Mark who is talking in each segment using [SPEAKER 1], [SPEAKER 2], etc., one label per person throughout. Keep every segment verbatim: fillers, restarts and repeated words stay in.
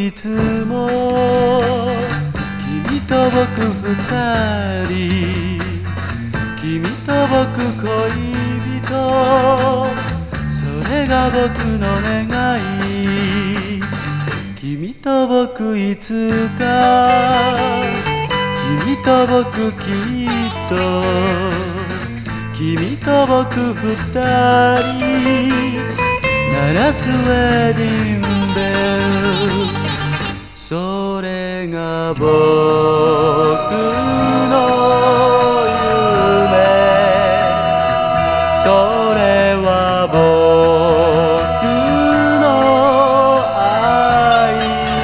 [SPEAKER 1] いつも君と僕二人、君と僕恋人、それが僕の願い。君と僕いつか、君と僕きっと、君と僕二人鳴らすウェディングベル。それが僕の夢、それは僕の愛。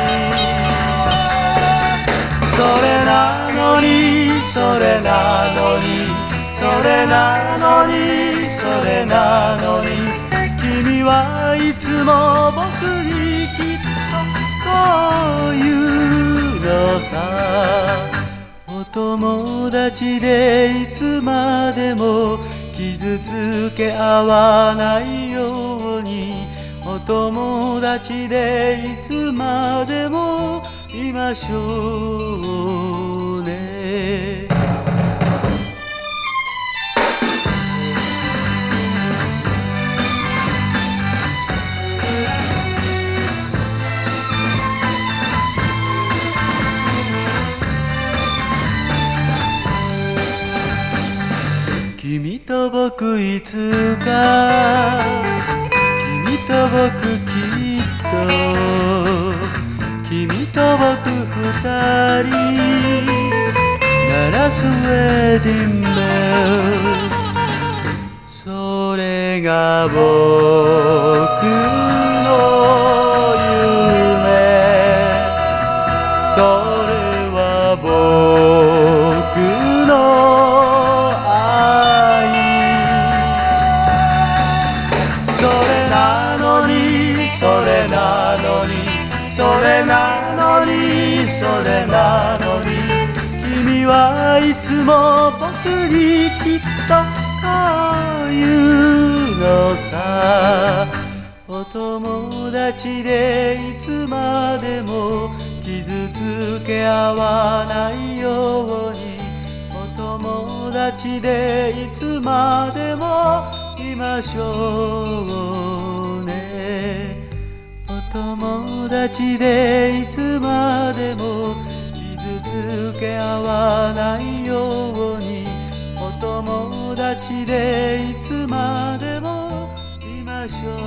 [SPEAKER 1] それなのにそれなのにそれなのにそれなのに、君はいつも僕にきっとこう言うのさ。お友達でいつまでも傷つけ合わないように、お友達でいつまでもいましょうね。君と僕いつか、君と僕きっと、君と僕二人鳴らすウェディングベル。それが僕の夢、それは僕の愛。それなのにそれなのにそれなのにそれなのに、君はいつも僕にきっとこう言うのさ。お友達でいつまでも傷つけ合わないように、お友達でいつまでもいましょうね。お友達でいつまでも傷つけ合わないように、お友達でいつまでもいましょう。